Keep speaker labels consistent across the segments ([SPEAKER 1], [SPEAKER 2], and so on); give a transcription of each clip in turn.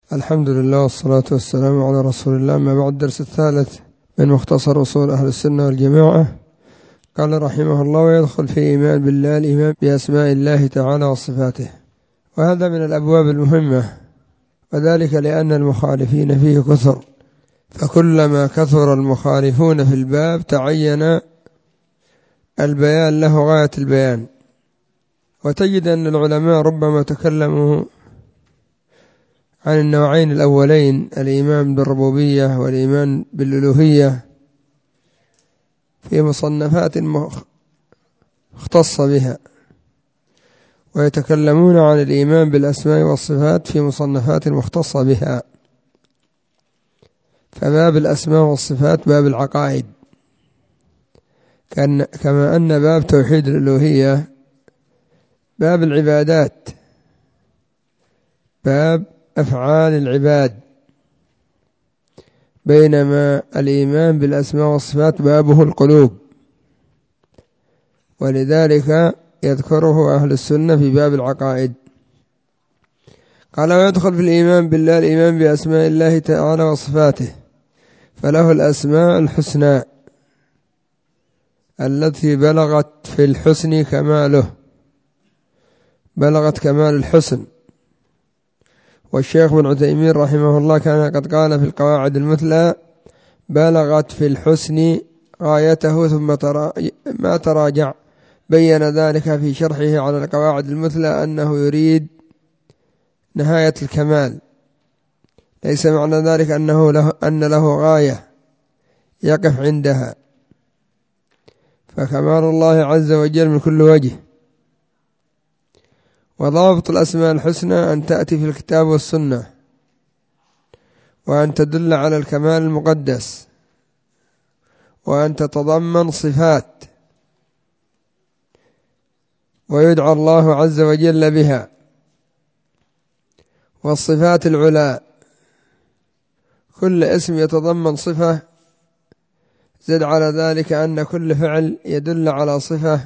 [SPEAKER 1] الحمد لله والصلاة والسلام على رسول الله. ما بعد الدرس الثالث من مختصر أصول أهل السنة والجماعة. قال رحمه الله: ويدخل في إيمان بالله الإيمان بأسماء الله تعالى وصفاته، وهذا من الأبواب المهمة، وذلك لأن المخالفين فيه كثر، فكلما كثر المخالفون في الباب تعين البيان له غاية البيان. وتجد أن العلماء ربما تكلموا عن النوعين الأولين، الإيمان بالربوبية والإيمان بالألوهية، في مصنفات مختصة بها، ويتكلمون عن الإيمان بالأسماء والصفات في مصنفات مختصة بها. فباب الأسماء والصفات باب العقائد، كما أن باب توحيد الألوهية باب العبادات، باب أفعال العباد، بينما الإيمان بالأسماء والصفات بابه القلوب، ولذلك يذكره أهل السنة في باب العقائد. قال: ويدخل في الإيمان بالله الإيمان بأسماء الله تعالى وصفاته، فله الأسماء الحسنى التي بلغت في الحسن كماله، بلغت كمال الحسن. والشيخ ابن عثيمين رحمه الله كان قد قال في القواعد المثلى: بلغت في الحسن غايته ثم ما تراجع. بين ذلك في شرحه على القواعد المثلى أنه يريد نهاية الكمال، ليس معنى ذلك أن له غاية يقف عندها، فكمال الله عز وجل من كل وجه. وضابط الأسماء الحسنى أن تأتي في الكتاب والسنة، وأن تدل على الكمال المقدس، وأن تتضمن صفات ويدعى الله عز وجل بها. والصفات العلى كل اسم يتضمن صفة، زد على ذلك أن كل فعل يدل على صفة،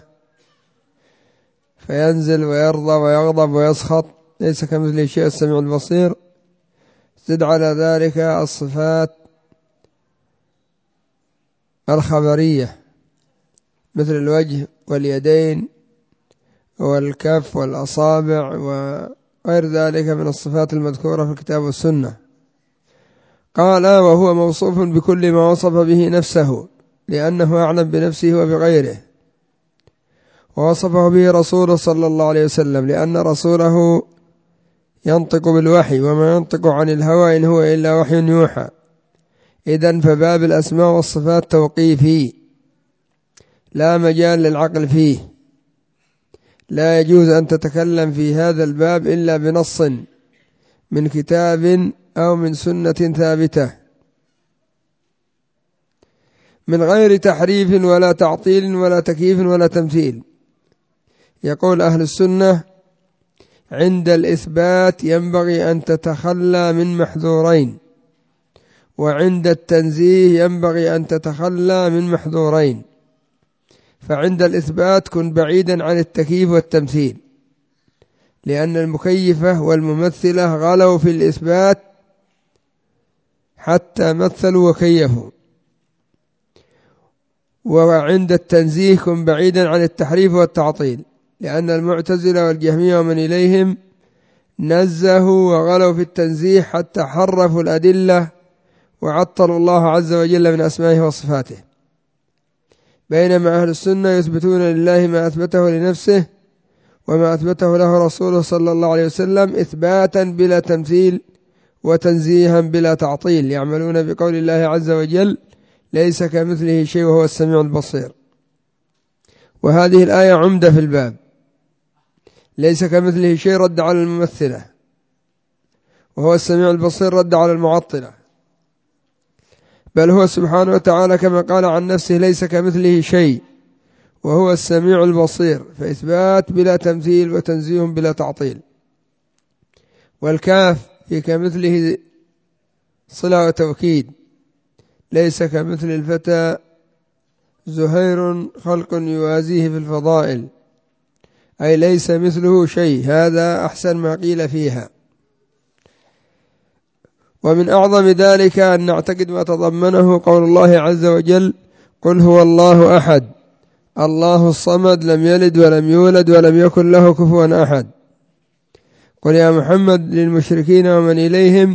[SPEAKER 1] فينزل ويرضى ويغضب ويسخط، ليس كمثله شيء السميع البصير. زد على ذلك الصفات الخبرية مثل الوجه واليدين والكف والأصابع وغير ذلك من الصفات المذكورة في الكتاب والسنة. قال: وهو موصوف بكل ما وصف به نفسه، لأنه أعلم بنفسه وبغيره. ووصفه به رسوله صلى الله عليه وسلم، لأن رسوله ينطق بالوحي، وما ينطق عن الهوى إن هو إلا وحي يوحى. إذن فباب الأسماء والصفات توقيفي، لا مجال للعقل فيه، لا يجوز أن تتكلم في هذا الباب إلا بنص من كتاب أو من سنة ثابتة، من غير تحريف ولا تعطيل ولا تكييف ولا تمثيل. يقول أهل السنة: عند الإثبات ينبغي أن تتخلى من محذورين، وعند التنزيه ينبغي أن تتخلى من محذورين. فعند الإثبات كن بعيدا عن التكييف والتمثيل، لأن المكيفة والممثلة غلوا في الإثبات حتى مثلوا وكيفوا. وعند التنزيه كن بعيدا عن التحريف والتعطيل، لأن المعتزلة والجهمية ومن إليهم نزهوا وغلوا في التنزيه حتى حرفوا الأدلة وعطلوا الله عز وجل من أسمائه وصفاته. بينما أهل السنة يثبتون لله ما أثبته لنفسه وما أثبته له رسوله صلى الله عليه وسلم إثباتا بلا تمثيل وتنزيها بلا تعطيل، يعملون بقول الله عز وجل: ليس كمثله شيء وهو السميع البصير. وهذه الآية عمدة في الباب. ليس كمثله شيء رد على الممثلة، وهو السميع البصير رد على المعطلة. بل هو سبحانه وتعالى كما قال عن نفسه: ليس كمثله شيء وهو السميع البصير، فإثبات بلا تمثيل وتنزيه بلا تعطيل. والكاف في كمثله صلة وتوكيد: ليس كمثل الفتى زهير خلق يوازيه في الفضائل، أي ليس مثله شيء. هذا أحسن ما قيل فيها. ومن أعظم ذلك أن نعتقد ما تضمنه قول الله عز وجل: قل هو الله أحد الله الصمد لم يلد ولم يولد ولم يكن له كفوا أحد. قل يا محمد للمشركين ومن إليهم: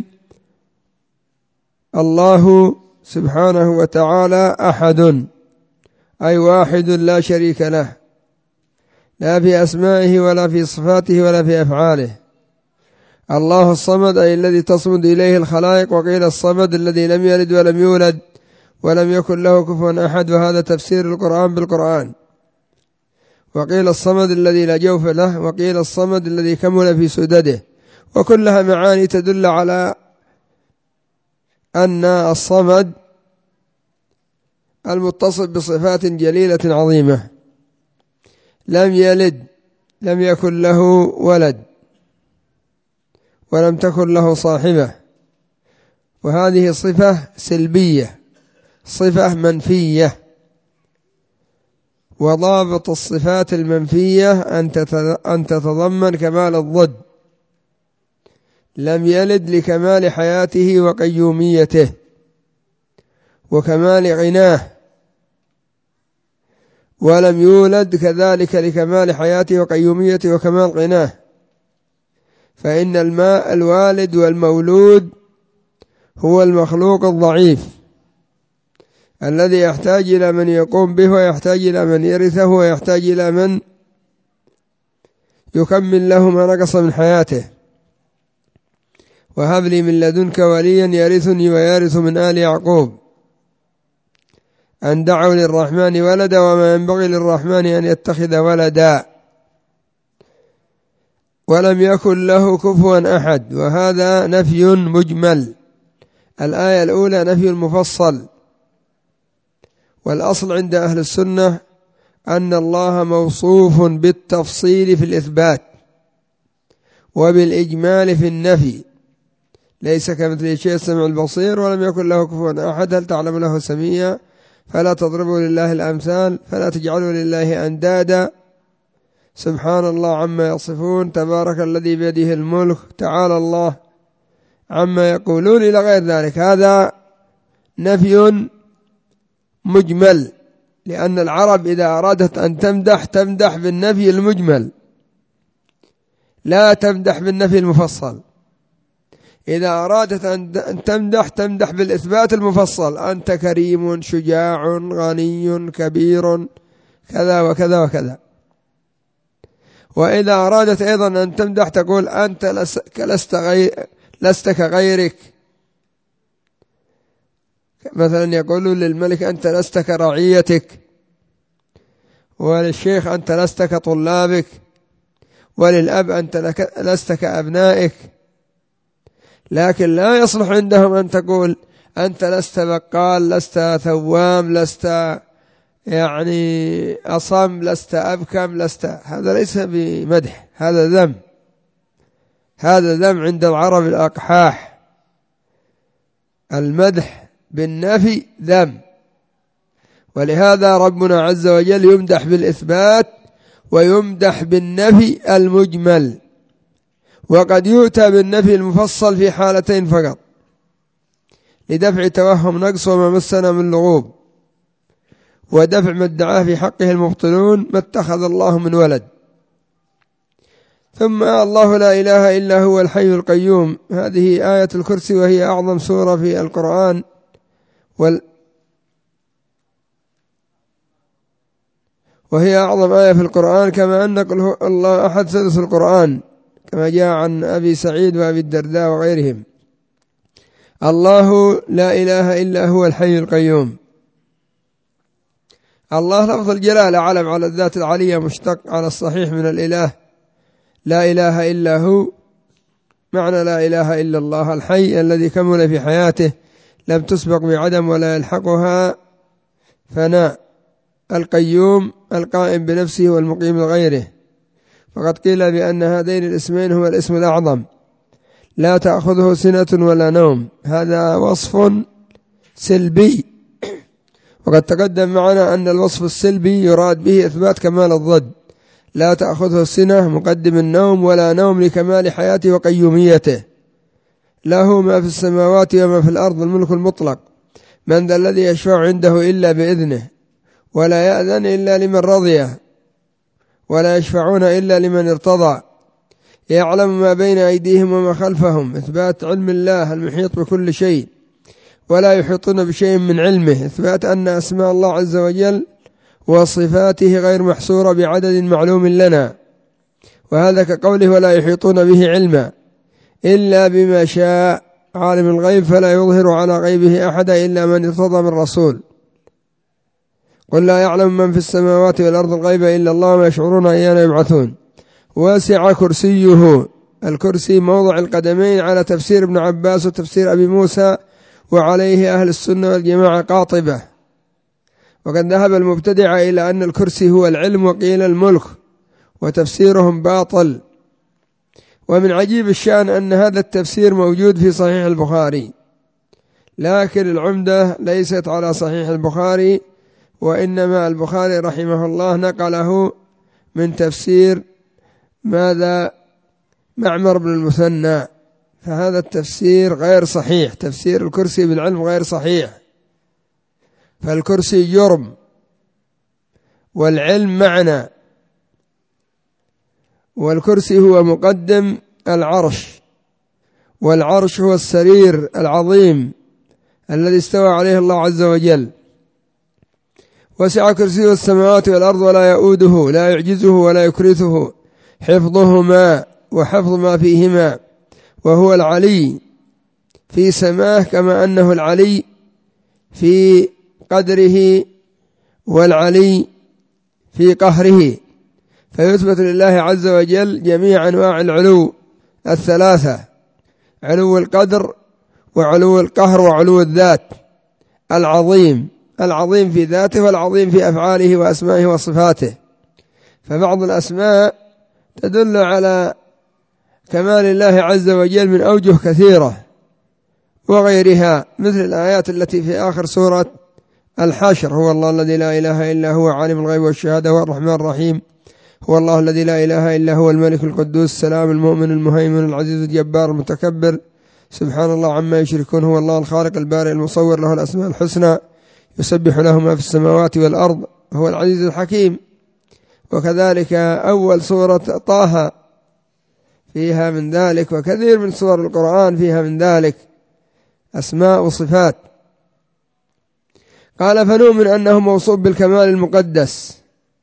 [SPEAKER 1] الله سبحانه وتعالى أحد، أي واحد لا شريك له، لا في أسمائه ولا في صفاته ولا في أفعاله. الله الصمد أي الذي تصمد إليه الخلائق، وقيل الصمد الذي لم يلد ولم يولد ولم يكن له كفوا أحد، وهذا تفسير القرآن بالقرآن. وقيل الصمد الذي لا جوف له، وقيل الصمد الذي كمل في سدده، وكلها معاني تدل على أن الصمد المتصف بصفات جليلة عظيمة، لم يلد، لم يكن له ولد، ولم تكن له صاحبة، وهذه صفة سلبية، صفة منفية. وضابط الصفات المنفية أن تتضمن كمال الضد. لم يلد لكمال حياته وقيوميته وكمال غناه، ولم يولد كذلك لكمال حياته وقيوميته وكمال غناه، فإن الماء الوالد والمولود هو المخلوق الضعيف الذي يحتاج إلى من يقوم به، ويحتاج إلى من يرثه، ويحتاج إلى من يكمل له ما نقص من حياته. وهب لي من لدنك وليا يرثني ويرث من آل يعقوب، أن دعوا للرحمن ولدا وما ينبغي للرحمن أن يتخذ ولدا، ولم يكن له كفوا أحد. وهذا نفي مجمل. الآية الأولى نفي المفصل، والأصل عند أهل السنة أن الله موصوف بالتفصيل في الإثبات وبالإجمال في النفي، ليس كمثله شيء السميع البصير، ولم يكن له كفوا أحد. هل تعلم له سميا؟ فلا تضربوا لله الأمثال، فلا تجعلوا لله أندادا، سبحان الله عما يصفون، تبارك الذي بيده الملك، تعالى الله عما يقولون، إلى غير ذلك. هذا نفي مجمل، لأن العرب إذا أرادت أن تمدح بالنفي المجمل، لا تمدح بالنفي المفصل. إذا أرادت أن تمدح بالإثبات المفصل: أنت كريم شجاع غني كبير كذا وكذا وكذا. وإذا أرادت أيضا أن تمدح تقول: أنت لست كغيرك. مثلا يقولون للملك: أنت لست كرعيتك، وللشيخ: أنت لست كطلابك، وللأب: أنت لست كأبنائك. لكن لا يصلح عندهم أن تقول: أنت لست بقال، لست ثوام، لست أصم، لست أبكم، لست. هذا ليس بمدح، هذا ذم، هذا ذم عند العرب الأقحاح. المدح بالنفي ذم. ولهذا ربنا عز وجل يمدح بالإثبات ويمدح بالنفي المجمل، وقد يؤتى بالنفي المفصل في حالتين فقط: لدفع توهم نقص وما مسنا من لغوب، ودفع ما ادعاه في حقه المبطلون: ما اتخذ الله من ولد. ثم الله لا إله إلا هو الحي القيوم، هذه آية الكرسي، وهي أعظم سورة في القرآن، وهي أعظم آية في القرآن، كما أن قل الله أحد سدس القرآن، كما جاء عن أبي سعيد وأبي الدرداء وغيرهم. الله لا إله إلا هو الحي القيوم. الله لفظ الجلالة علم على الذات العلية، مشتق على الصحيح من الإله، لا إله إلا هو، معنى لا إله إلا الله الحي الذي كمل في حياته، لم تسبق بعدم ولا يلحقها فناء. القيوم القائم بنفسه والمقيم لغيره. فقد قيل بأن هذين الاسمين هما الاسم الأعظم، لا تأخذه سنة ولا نوم، هذا وصف سلبي. وقد تقدم معنا أن الوصف السلبي يراد به إثبات كمال الضد: لا تأخذه السنة، مقدم النوم، ولا نوم لكمال حياته وقيوميته، له ما في السماوات وما في الأرض، الملك المطلق. من ذا الذي يشفع عنده إلا بإذنه ولا يأذن إلا لمن رضيه ولا يشفعون إلا لمن ارتضى. يعلم ما بين أيديهم وما خلفهم، إثبات علم الله المحيط بكل شيء، ولا يحيطون بشيء من علمه، إثبات أن أسماء الله عز وجل وصفاته غير محصورة بعدد معلوم لنا، وهذا كقوله ولا يحيطون به علما إلا بما شاء. عالم الغيب فلا يظهر على غيبه أحدا إلا من ارتضى من رسول. قل لا يعلم من في السماوات والأرض الغيب إلا الله وما يشعرون أيان يبعثون. واسع كرسيه، الكرسي موضع القدمين على تفسير ابن عباس وتفسير أبي موسى، وعليه أهل السنة والجماعة قاطبة. وقد ذهب المبتدع إلى أن الكرسي هو العلم وقيل الملك، وتفسيرهم باطل. ومن عجيب الشأن أن هذا التفسير موجود في صحيح البخاري، لكن العمدة ليست على صحيح البخاري، وإنما البخاري رحمه الله نقله من تفسير معمر بن المثنى، فهذا التفسير غير صحيح. تفسير الكرسي بالعلم غير صحيح، فالكرسي جرم والعلم معنى، والكرسي هو مقدم العرش، والعرش هو السرير العظيم الذي استوى عليه الله عز وجل. وسع كرسيه السماوات والأرض ولا يؤوده، لا يعجزه ولا يكرثه حفظهما وحفظ ما فيهما، وهو العلي في سماه كما أنه العلي في قدره والعلي في قهره. فيثبت لله عز وجل جميع أنواع العلو الثلاثة: علو القدر وعلو القهر وعلو الذات. العظيم في ذاته والعظيم في أفعاله وأسمائه وصفاته. فبعض الأسماء تدل على كمال الله عز وجل من أوجه كثيرة وغيرها، مثل الآيات التي في آخر سورة الحشر: هو الله الذي لا إله إلا هو عالم الغيب والشهادة هو الرحمن الرحيم، هو الله الذي لا إله إلا هو الملك القدوس السلام المؤمن المهيمن العزيز الجبار المتكبر سبحان الله عما يشركون، هو الله الخالق البارئ المصور له الأسماء الحسنى يسبح له ما في السماوات والأرض هو العزيز الحكيم. وكذلك أول سورة طه فيها من ذلك، وكثير من سور القرآن فيها من ذلك أسماء وصفات. قال فنؤمن أنه موصوف بالكمال المقدس.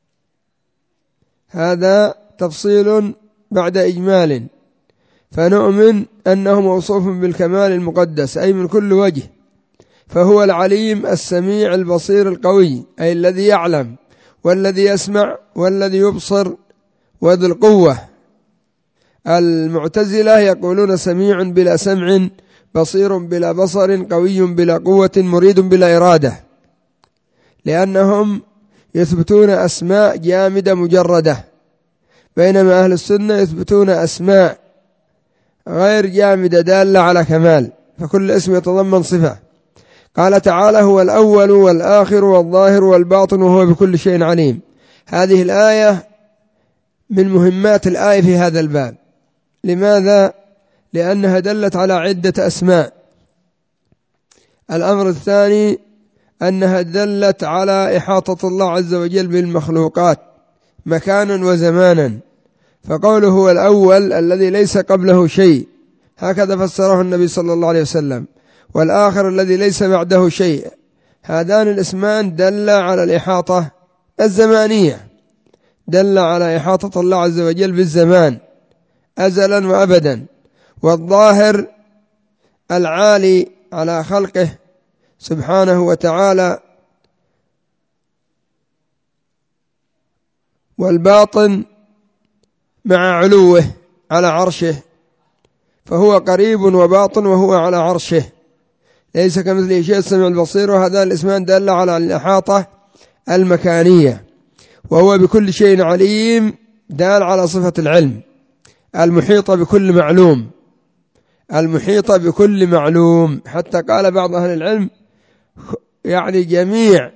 [SPEAKER 1] هذا تفصيل بعد إجمال. فنؤمن أنه موصوف بالكمال المقدس أي من كل وجه، فهو العليم السميع البصير القوي، أي الذي يعلم والذي يسمع والذي يبصر وذو القوة. المعتزلة يقولون سميع بلا سمع، بصير بلا بصر، قوي بلا قوة، مريد بلا إرادة، لأنهم يثبتون أسماء جامدة مجردة، بينما أهل السنة يثبتون أسماء غير جامدة دالة على كمال، فكل اسم يتضمن صفة. قال تعالى هو الأول والآخر والظاهر والباطن وهو بكل شيء عليم. هذه الآية من مهمات الآية في هذا الباب. لماذا؟ لأنها دلت على عدة أسماء. الأمر الثاني أنها دلت على إحاطة الله عز وجل بالمخلوقات مكانا وزمانا، فقوله هو الأول الذي ليس قبله شيء، هكذا فسره النبي صلى الله عليه وسلم، والآخر الذي ليس بعده شيء. هذان الاسمان دل على الإحاطة الزمانية، دل على إحاطة الله عز وجل بالزمان أزلا وأبدا. والظاهر العالي على خلقه سبحانه وتعالى، والباطن مع علوه على عرشه، فهو قريب وباطن وهو على عرشه ليس كمثله شيء السميع البصير. وهذا الاسمان دل على الإحاطة المكانية. وهو بكل شيء عليم دال على صفة العلم المحيطة بكل معلوم، المحيطة بكل معلوم، حتى قال بعض أهل العلم يعني جميع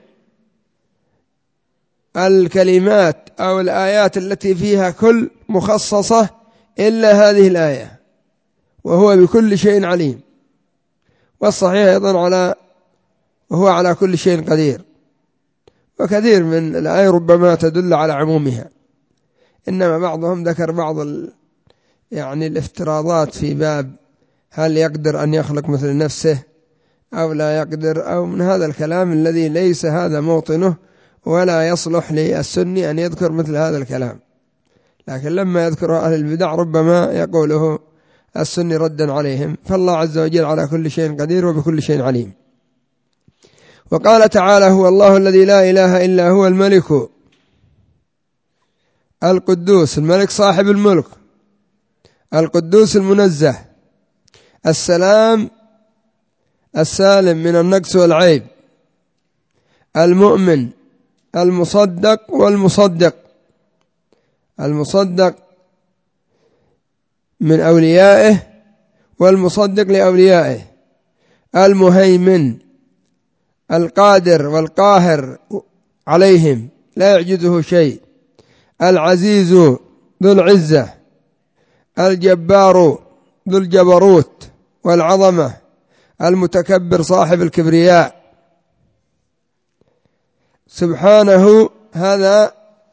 [SPEAKER 1] الكلمات أو الآيات التي فيها كل مخصصة إلا هذه الآية، وهو بكل شيء عليم. والصحيح أيضا وهو على كل شيء قدير. وكثير من الآية ربما تدل على عمومها، إنما بعضهم ذكر بعض الافتراضات في باب هل يقدر أن يخلق مثل نفسه أو لا يقدر، أو من هذا الكلام الذي ليس هذا موطنه، ولا يصلح للسني أن يذكر مثل هذا الكلام. لكن لما يذكر أهل البدع ربما يقوله السني ردا عليهم. فالله عز وجل على كل شيء قدير وبكل شيء عليم. وقال تعالى: هو الله الذي لا إله إلا هو الملك القدوس. الملك صاحب الملك، القدوس المنزه، السلام السالم من النقص والعيب، المؤمن المصدق والمصدق، المصدق من أوليائه والمصدق لأوليائه، المهيمن القادر والقاهر عليهم لا يعجزه شيء، العزيز ذو العزة، الجبار ذو الجبروت والعظمة، المتكبر صاحب الكبرياء سبحانه. هذا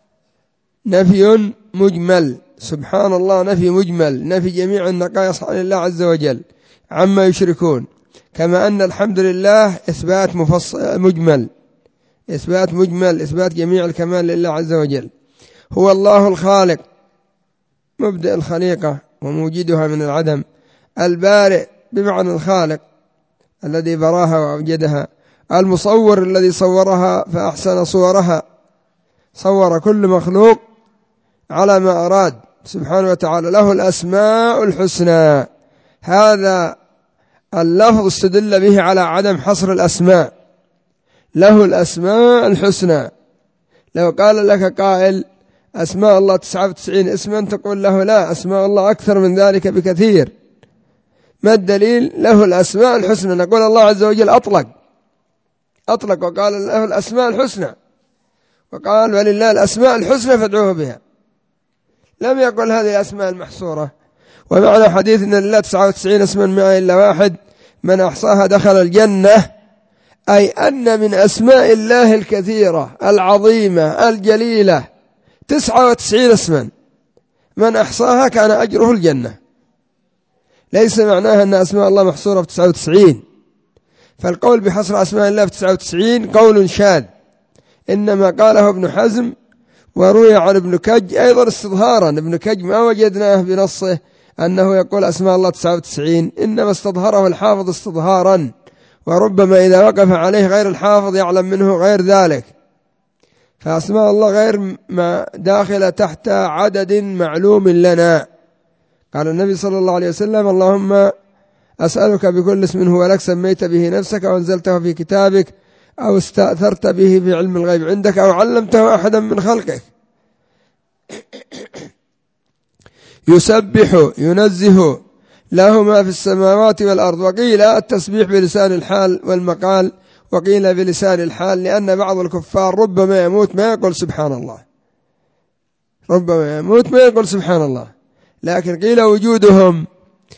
[SPEAKER 1] نفي مجمل، سبحان الله نفي مجمل، نفي جميع النقائص عن الله عز وجل عما يشركون. كما أن الحمد لله إثبات مجمل، إثبات مجمل، إثبات جميع الكمال لله عز وجل. هو الله الخالق مبدأ الخليقة وموجدها من العدم، البارئ بمعنى الخالق الذي براها وأوجدها، المصور الذي صورها فأحسن صورها، صور كل مخلوق على ما أراد سبحانه وتعالى. له الأسماء الحسنى. هذا اللفظ استدل به على عدم حصر الأسماء، له الأسماء الحسنى. لو قال لك قائل أسماء الله 99 اسما، تقول له لا، أسماء الله أكثر من ذلك بكثير. ما الدليل؟ له الأسماء الحسنى. نقول الله عز وجل أطلق وقال له الأسماء الحسنى، وقال ولله الأسماء الحسنى فادعوه بها. لم يقل هذه الأسماء المحصورة. ومعنى حديث إن لله 99 اسما 100 إلا واحد من أحصاها دخل الجنة، أي أن من أسماء الله الكثيرة العظيمة الجليلة 99 اسما، من أحصاها كان أجره الجنة. ليس معناها أن أسماء الله محصورة في 99. فالقول بحصر أسماء الله في 99 قول شاذ، إنما قاله ابن حزم وروي عن ابن كج أيضا استظهارا. ابن كج ما وجدناه بنصه أنه يقول أسماء الله 99، إنما استظهره الحافظ استظهارا، وربما إذا وقف عليه غير الحافظ يعلم منه غير ذلك. فأسماء الله غير ما داخلة تحت عدد معلوم لنا. قال النبي صلى الله عليه وسلم: اللهم أسألك بكل اسم هو لك سميت به نفسك أو أنزلته في كتابك أو استأثرت به في علم الغيب عندك أو علمته أحدا من خلقك، يسبح ينزه له ما في السماوات والأرض. وقيل التسبيح بلسان الحال والمقال، وقيل بلسان الحال، لأن بعض الكفار ربما يموت ما يقول سبحان الله، ربما يموت ما يقول سبحان الله، لكن قيل وجودهم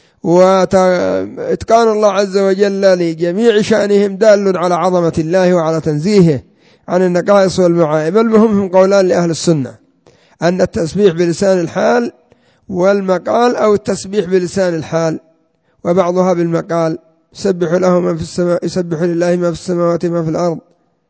[SPEAKER 1] وإتقان الله عز وجل لجميع شأنهم دال على عظمة الله وعلى تنزيهه عن النقائص والمعائب. المهم هم قولان لأهل السنة، أن التسبيح بلسان الحال والمقال، أو التسبيح بلسان الحال وبعضها بالمقال، يسبح له من في السماء، يسبح لله ما في السماوات ما في الأرض.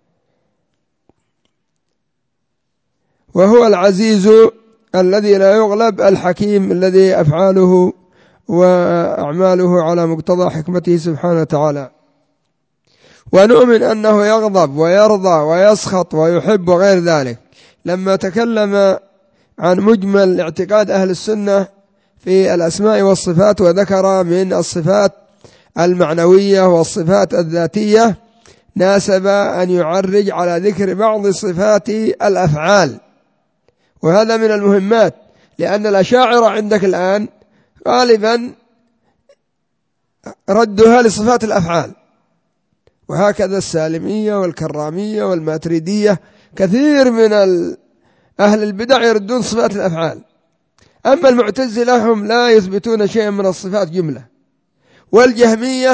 [SPEAKER 1] وهو العزيز الذي لا يغلب، الحكيم الذي أفعاله وأعماله على مقتضى حكمته سبحانه وتعالى. ونؤمن أنه يغضب ويرضى ويسخط ويحب وغير ذلك. لما تكلم عن مجمل اعتقاد أهل السنة في الأسماء والصفات، وذكر من الصفات المعنوية والصفات الذاتية، ناسب أن يعرج على ذكر بعض صفات الأفعال. وهذا من المهمات، لأن الأشاعرة عندك الآن غالبا ردها لصفات الأفعال، وهكذا السالمية والكرامية والماتريدية، كثير من أهل البدع يردون صفات الأفعال. أما المعتزلة هم لا يثبتون شيئا من الصفات جملة، والجهمية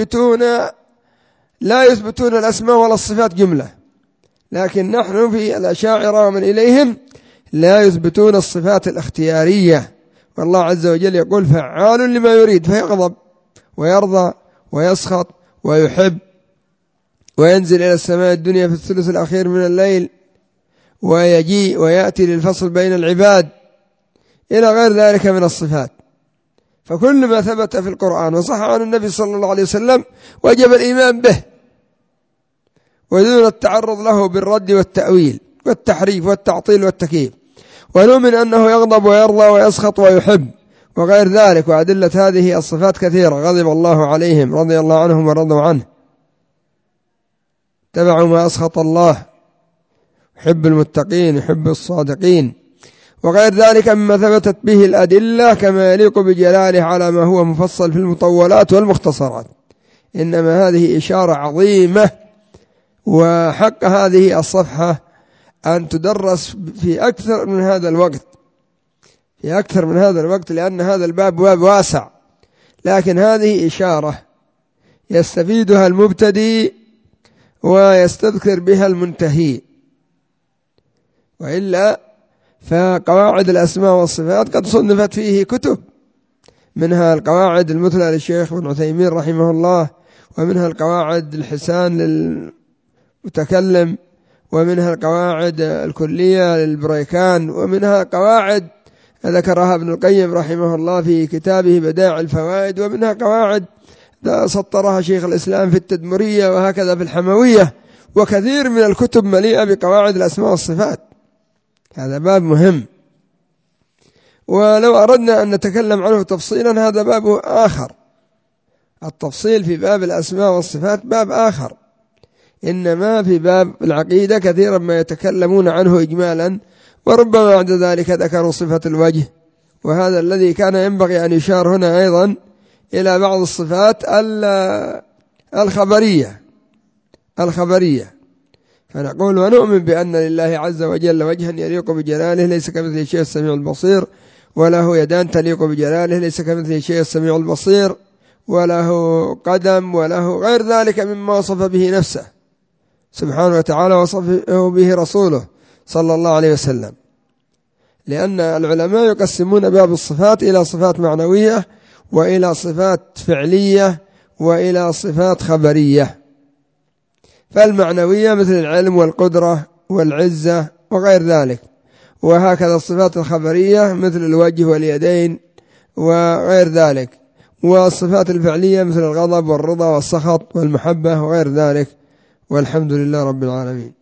[SPEAKER 1] لا يثبتون الأسماء ولا الصفات جملة، لكن نحن في الأشاعرة ومن إليهم لا يثبتون الصفات الاختيارية، والله عز وجل يقول فعال لما يريد، فيغضب ويرضى ويسخط ويحب، وينزل إلى السماء الدنيا في الثلث الأخير من الليل، ويجيء ويأتي للفصل بين العباد، إلى غير ذلك من الصفات. فكل ما ثبت في القرآن وصح عن النبي صلى الله عليه وسلم وجب الإيمان به، ودون التعرض له بالرد والتأويل والتحريف والتعطيل والتكييف. ونؤمن أنه يغضب ويرضى ويسخط ويحب وغير ذلك، وأدلة هذه الصفات كثيرة. غضب الله عليهم، رضي الله عنهم ورضوا عنه، اتبعوا ما أسخط الله، يحب المتقين، يحب الصادقين، وغير ذلك مما ثبتت به الأدلة كما يليق بجلاله على ما هو مفصل في المطولات والمختصرات. إنما هذه إشارة عظيمة، وحق هذه الصفحة أن تدرس في أكثر من هذا الوقت، لأن هذا الباب باب واسع، لكن هذه إشارة يستفيدها المبتدئ ويستذكر بها المنتهي، وإلا فقواعد الأسماء والصفات قد صنفت فيه كتب، منها القواعد المثلى للشيخ ابن عثيمين رحمه الله، ومنها القواعد الحسان للمتكلم، ومنها القواعد الكلية للبريكان، ومنها قواعد ذكرها ابن القيم رحمه الله في كتابه بدائع الفوائد، ومنها قواعد سطرها شيخ الإسلام في التدمرية، وهكذا في الحموية، وكثير من الكتب مليئة بقواعد الأسماء والصفات. هذا باب مهم، ولو أردنا أن نتكلم عنه تفصيلا هذا باب آخر. التفصيل في باب الأسماء والصفات باب آخر، إنما في باب العقيدة كثيرا ما يتكلمون عنه إجمالا، وربما بعد ذلك ذكروا صفة الوجه، وهذا الذي كان ينبغي أن يشار هنا أيضا إلى بعض الصفات الخبرية. فنقول ونؤمن بأن لله عز وجل وجها يليق بجلاله ليس كمثله شيء السميع البصير، وله يدان تليق بجلاله ليس كمثله شيء السميع البصير، وله قدم، وله غير ذلك مما وصف به نفسه سبحانه وتعالى وصفه به رسوله صلى الله عليه وسلم. لأن العلماء يقسمون باب الصفات إلى صفات معنوية، وإلى صفات فعلية، وإلى صفات خبرية. فالمعنوية مثل العلم والقدرة والعزة وغير ذلك، وهكذا الصفات الخبرية مثل الوجه واليدين وغير ذلك، والصفات الفعلية مثل الغضب والرضا والسخط والمحبة وغير ذلك. والحمد لله رب العالمين.